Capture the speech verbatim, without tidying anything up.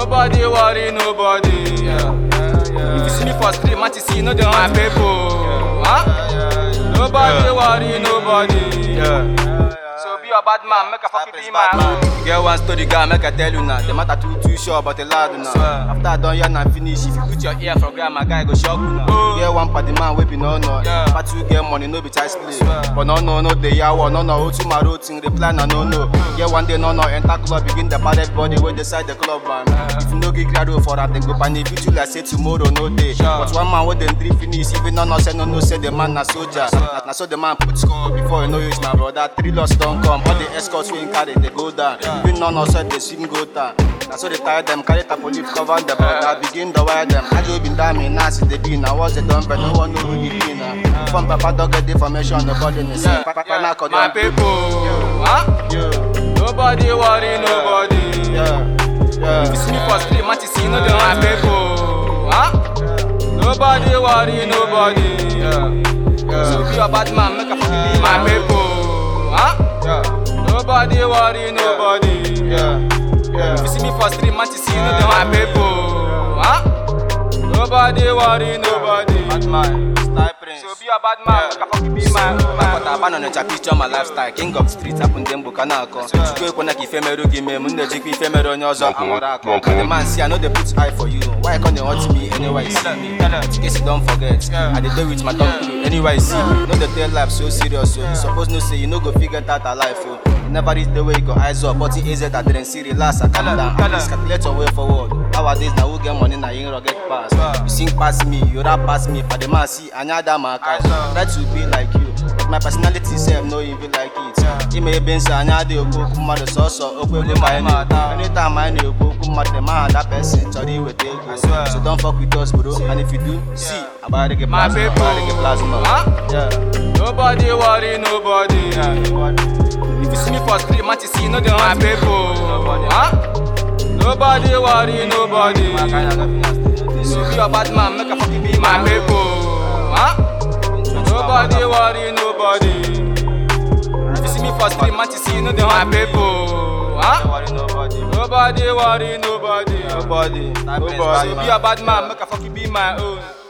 Nobody worry, nobody. Yeah. Yeah, yeah. If you see me for street, man, you see no dey my people. Huh? Nobody worry, nobody. Yeah. So be a bad man, make a fucking be man. Get one story, guy, make I tell you now. The matter too too sure, but a loud now. After I done yarn and finish, if you put your ear from ground, my guy go shock you now. Oh. Get one party man, we be no no. Yeah. But you get money, no be child's play. But no no no, they yawa, no no, to my routine, the plan, no no. Get one day, no no, enter club, begin the bad everybody, we decide the club, man. If you no get crowd for that, then go pan if you like say tomorrow, no day. But one man with them three finish, even no no say no no, say the man na soldier. Na so the man put score before you know it's my brother. Three loss don't come, all the escorts we carry, they go down. Even no no said they swim go down. That's so they tie them, carry the police cover the brother, begin the wire them. I just been damn in Nancy, they be now was the dump, but no one know who you be now. From Papa dog get information, the body in the same. My people, huh? Nobody worry, nobody. Yeah. If you see me for street, man, you see no dey my people. Huh? Nobody worry, nobody. Yeah. So be a bad man, make a fucking be my people. Huh? Nobody worry, nobody. Yeah. Yeah. If you see me for street, man, you see no dey my people. Huh? Nobody worry, nobody. Bad man, style prince. So be a bad man, make a fucking be my man. But I ban on a picture my lifestyle. King of streets happen them bukanako. Chukwe kona ki femero give me munde jiki femero nyozo amorako. The man see I know they put eye for you. Why can't you hurt me anyway? See me. In case you don't forget, I did do with my tongue through. Anyway, see me. Know the tell life so serious. So you suppose no say you no go figure that alive. Oh. You never reach the way you go eyes up, but it is that I didn't see relax. I calm down. Please calculate your way forward. Nowadays now we get money now you ain't get past. You sing past me, you rap past me. For the man see another man. Try to be like you. But my personality self no even like it. He may be saying I do go kuma the sauce or go my anytime I know go kuma the man that person sorry with you. So don't fuck with us, bro. And if you do, see about to get my people. Huh? Yeah. Nobody worry, nobody. Yeah. If you see me for street, man, you see no dey my people. Huh? Nobody worry, nobody. So be a bad man, make a fucking be my people. Huh? Nobody worry, nobody. If you see me for street, man, you see no dey my people. Huh? Nobody worry, nobody. Nobody. So be a bad man, make a fucking be my own.